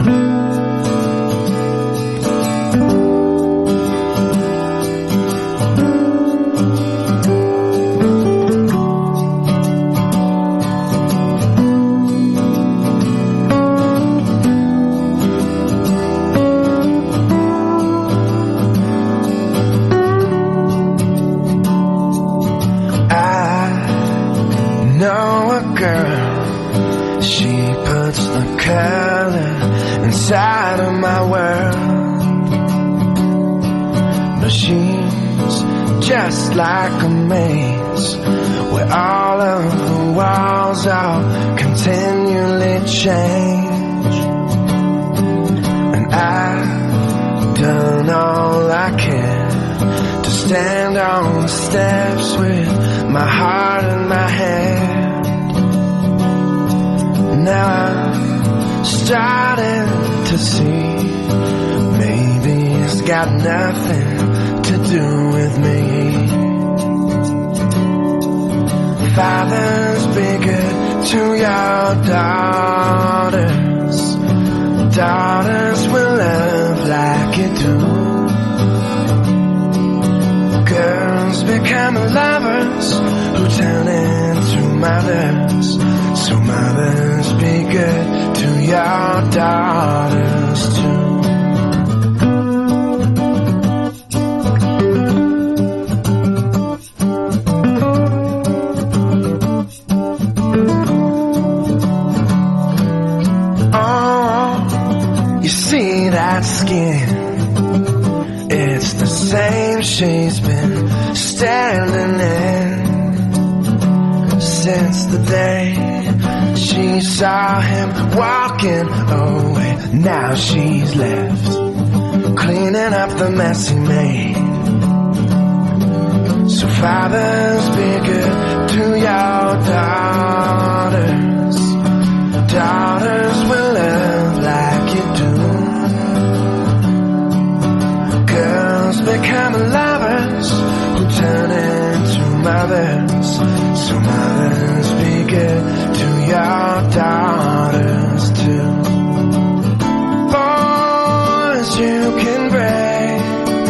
Girl, she puts the color inside of my world, but she's just like a maze where all of the walls are continually change. And I've done all I can to stand on the steps with my heart in my hand. Now I'm starting to see maybe it's got nothing to do with me. Fathers, be good to your daughters. Daughters will love like you do. Girls become lovers who turn into mothers. So mothers, be good to your daughters too. Oh, you see that skin? It's the same she's been standing in since the day she saw him walking away. Now she's left cleaning up the mess he made. So fathers, be good to your daughters. Daughters will love like you do. Girls become lovers who turn into mothers. So mothers, be good to your daughters too. Boys you can break,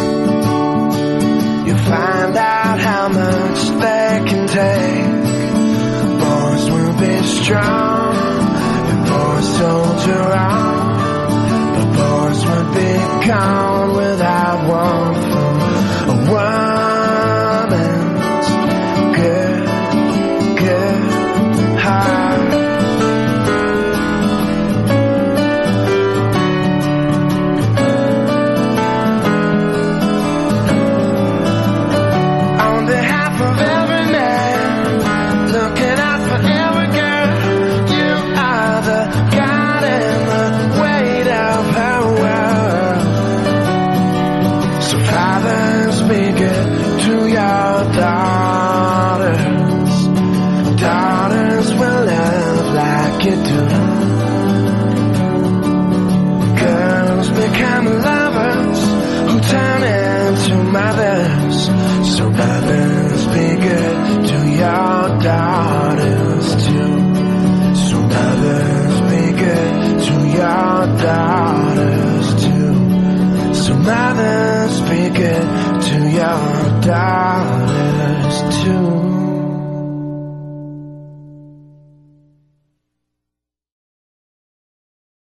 you find out how much they can take. Boys will be strong, and boys told you wrong, but boys would be gone without one from a woman's good heart. On behalf of every man, looking out for every girl, you are the God and the weight of her world. So fathers, be good to your daughters. Daughters will love like you do. Girls become lovers who turn into mothers. So mothers, be good to your daughters too. So mothers, be good to your daughters too. So mothers, be good to your daughters.